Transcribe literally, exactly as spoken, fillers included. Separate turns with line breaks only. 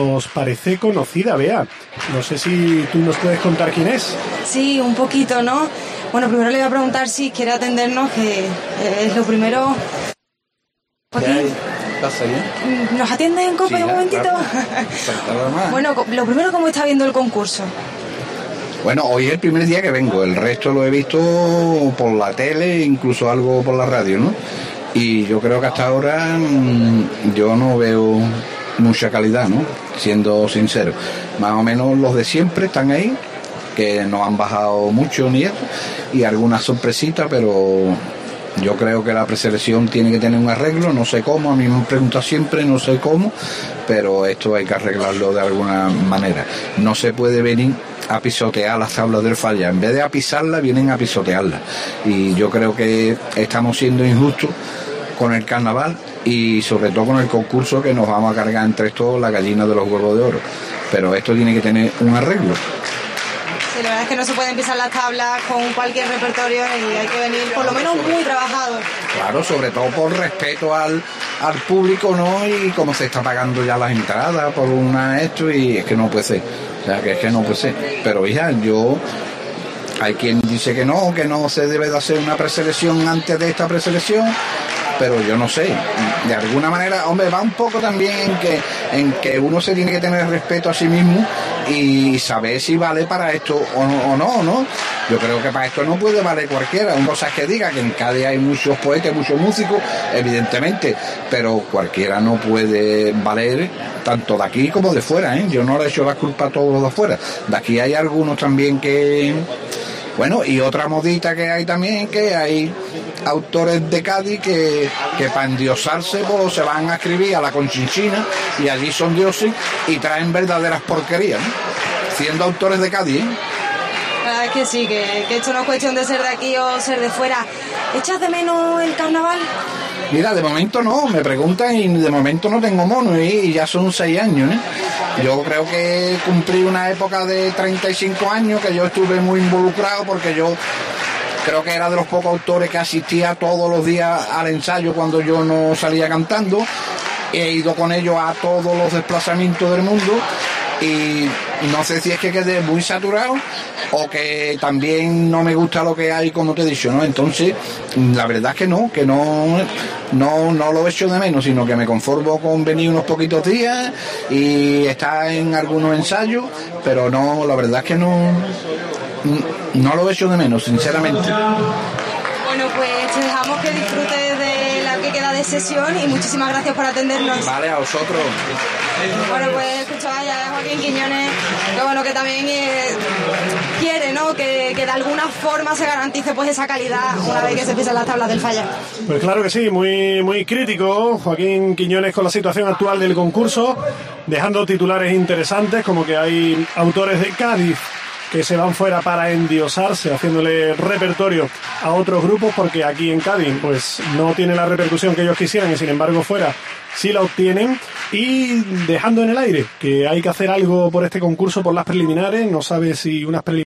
Os parece conocida, Bea. No sé si tú nos puedes contar quién es.
Sí, un poquito, ¿no? Bueno, primero le voy a preguntar si quiere atendernos, que es lo primero.
¿Qué pasa bien?
¿Nos atiende en COPE
Sí,
un momentito?
Claro.
Bueno, lo primero, ¿cómo está viendo el concurso?
Bueno, hoy es el primer día que vengo, el resto lo he visto por la tele, incluso algo por la radio, ¿no? Y yo creo que hasta ahora mmm, yo no veo mucha calidad, ¿no? Siendo sincero. Más o menos los de siempre están ahí, que no han bajado mucho ni eso, y algunas sorpresitas, pero yo creo que la preselección tiene que tener un arreglo, no sé cómo, a mí me han preguntado siempre, no sé cómo, pero esto hay que arreglarlo de alguna manera. No se puede venir a pisotear las tablas del Falla, en vez de a pisarlas vienen a pisotearlas, y yo creo que estamos siendo injustos con el carnaval y sobre todo con el concurso, que nos vamos a cargar entre todos la gallina de los huevos de oro, pero esto tiene que tener un arreglo.
Sí, la verdad es que no se pueden pisar las tablas con cualquier repertorio y hay que venir por lo menos muy trabajado.
Claro, sobre todo por respeto al, al público, ¿no? Y como se está pagando ya las entradas por una esto, y es que no puede ser, o sea, que es que no puede ser. Pero hija, yo... Hay quien dice que no, que no se debe de hacer una preselección antes de esta preselección, pero yo no sé, de alguna manera, hombre, va un poco también en que, en que uno se tiene que tener respeto a sí mismo y saber si vale para esto o no, o no, ¿no? Yo creo que para esto no puede valer cualquiera. Una cosa es que diga que en Cádiz hay muchos poetas, muchos músicos, evidentemente, pero cualquiera no puede valer, tanto de aquí como de fuera, ¿eh? Yo no le he hecho la culpa a todos los de afuera. De aquí hay algunos también que... Bueno, y otra modita que hay también, que hay autores de Cádiz que, que para endiosarse pues, se van a escribir a la Conchinchina y allí son dioses y traen verdaderas porquerías, ¿no? Siendo autores de Cádiz, ¿eh?
La verdad es que sí, que, que esto no es cuestión de ser de aquí o ser de fuera. ¿Echas de menos el carnaval?
Mira, de momento no, me preguntan y de momento no tengo mono, ¿eh? Y ya son seis años, ¿eh? Yo creo que cumplí una época de treinta y cinco años que yo estuve muy involucrado, porque yo creo que era de los pocos autores que asistía todos los días al ensayo cuando yo no salía cantando. He ido con ellos a todos los desplazamientos del mundo y no sé si es que quedé muy saturado o que también no me gusta lo que hay, como te he dicho, ¿no? Entonces, la verdad es que no, que no, no, no lo echo de menos, sino que me conformo con venir unos poquitos días y estar en algunos ensayos, pero no, la verdad es que no, no lo echo de menos, sinceramente.
Bueno, pues te dejamos que disfrutes de la que queda de sesión y muchísimas gracias por atendernos.
Vale, a vosotros.
Bueno, pues escuchaba ya a Joaquín Quiñones, que bueno, que también eh, quiere, ¿no? Que, que de alguna forma se garantice pues esa calidad una vez que se pisan las tablas del Falla.
Pues claro que sí, muy, muy crítico Joaquín Quiñones con la situación actual del concurso, dejando titulares interesantes como que hay autores de Cádiz que se van fuera para endiosarse, haciéndole repertorio a otros grupos, porque aquí en Cádiz pues no tiene la repercusión que ellos quisieran y sin embargo fuera sí la obtienen, y dejando en el aire que hay que hacer algo por este concurso, por las preliminares. No sabe si unas preliminares